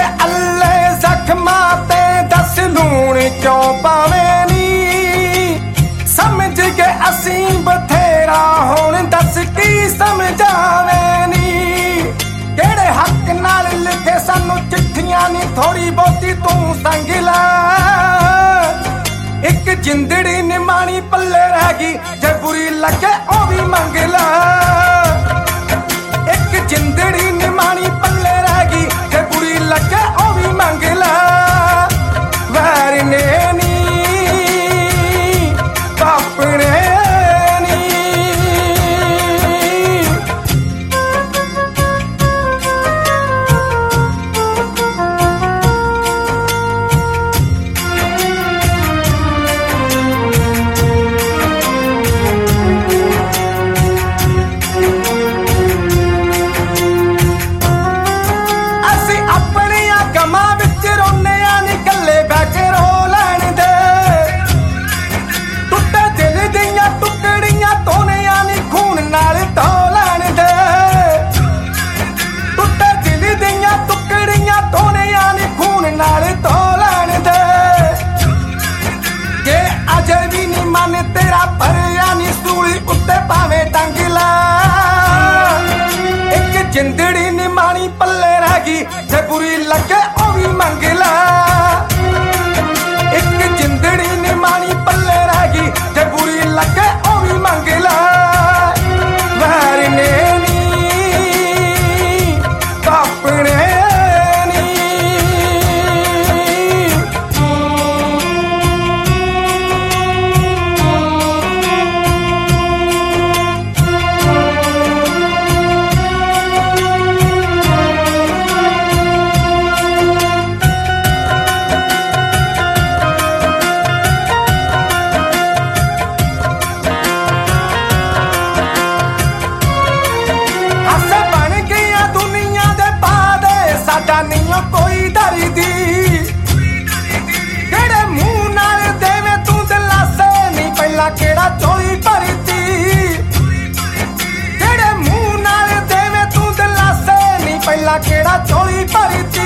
ਅੱਲੇ ਜ਼ਖਮਾਂ ਤੇ ਦੱਸ ਲੂਣ ਕਿਉਂ ਪਾਵੇਂ ਨੀ ਸਮਝ ਕੇ ਅਸੀਂ ਬਥੇਰਾ ਹੁਣ ਦੱਸ ਕੀ ਸਮਝਾਵੇਂ ਨੀ ਕਿਹੜੇ ਹੱਕ ਨਾਲ ਲਿਖੇ ਸਾਨੂੰ ਚਿੱਠੀਆਂ ਨੀ ਥੋੜੀ ਬਹੁਤੀ ਤੂੰ ਸੰਗ ਲੈ ਇੱਕ ਜਿੰਦੜੀ ਨਿਮਾਣੀ ਪੱਲੇ ਰਹਿ ਗਈ ਜੇ ਬੁਰੀ ਲੱਗੇ ਉਹ ਵੀ ਮੰਗ ਲੈ ਇੱਕ ਜਿੰਦੜੀ ਨਿਮਾਣੀ ਪੱਲੇ ਰਹਿ ਗਈ ਜੇ ਬੁਰੀ ਲੱਗੇ ਉਹ ਵੀ ਮੰਗ ਲੈ ਵੈਰ ਨੇ ਨੀ ਪਾਪਣੇ तेरा भरिया नी सूली उत्ते भावे टंग ला एक जिंदड़ी नी मानी पल्ले रह गई जे बुरी लगे ओ भी मंग ला एक जिंदड़ी नी मानी पल्ले रह गई जे बुरी लगे ओ भी मंग ला वैर ने नी पापने कोई डरदी केड़े मुंह नाल देवे तू दिलासे नहीं पहला केड़ा चोली भरती केड़े मुंह नाल देवे तू दिलासे नहीं पहला केड़ा चोली भरती